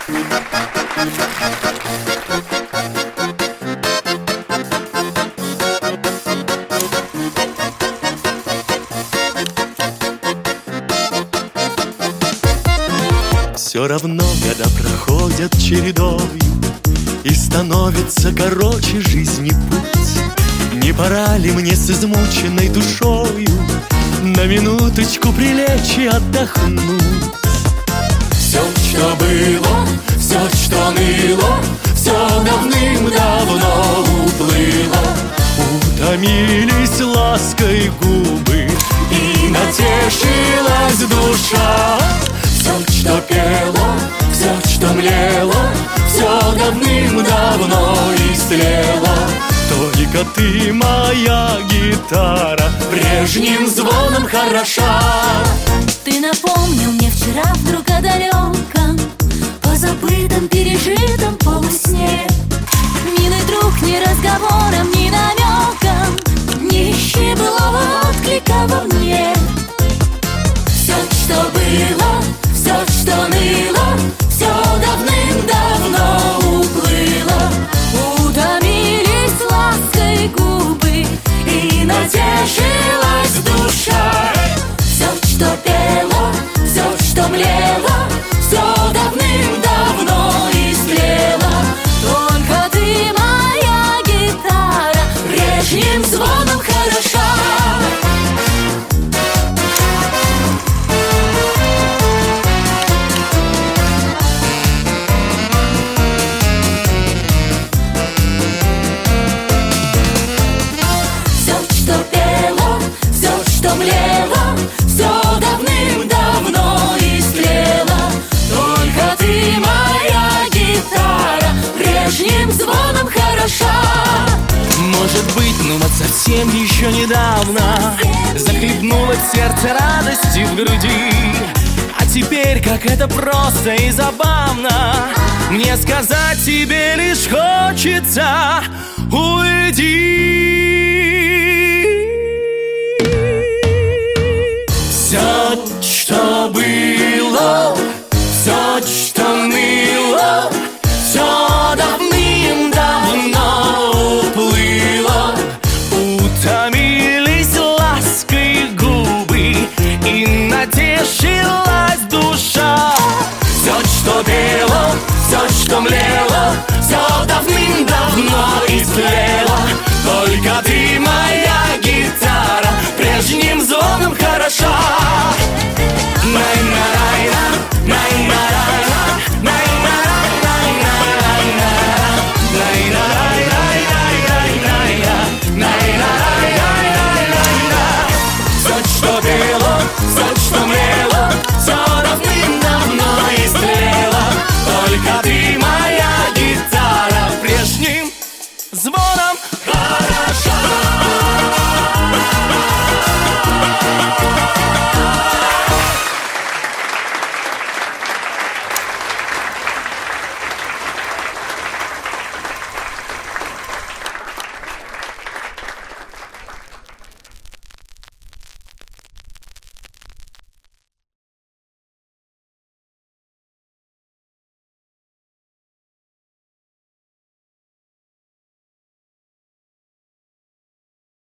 Все равно года проходят чередою, и становится короче жизни путь. Не пора ли мне с измученной душою на минуточку прилечь и отдохнуть? Все, что было, все, что ныло, все давным-давно уплыло. Утомились лаской губы, и натешилась душа. Все, что пело, все, что млело, все давным-давно истлело. Только ты, моя гитара, прежним звоном хороша. Ты напомнил мне вчера вдруг о далеком, позабытом, пережитом полусне. Милый друг, ни разговором, ни намеком не ищи былого отклика во мне. Все, что было, все, что ныло, все давным-давно уплыло. Утомились лаской губы, и натешилась душа. Все, что пело, все, что млело, все давным-давно истлело. Только ты, моя гитара, прежним звоном хороша. Млело, все давным-давно истлело. Только ты, моя гитара, прежним звоном хороша. Может быть, ну вот совсем еще недавно захлебнулось сердце радости в груди. А теперь, как это просто и забавно, мне сказать тебе лишь хочется: уйди. Все, что было, все, что ныло, все давным-давно уплыло. Утомились лаской губы, и натешилась душа. Все, что пело, все, что млело, все давным-давно истлело. Только ты, моя гитара, прежним звоном хороша.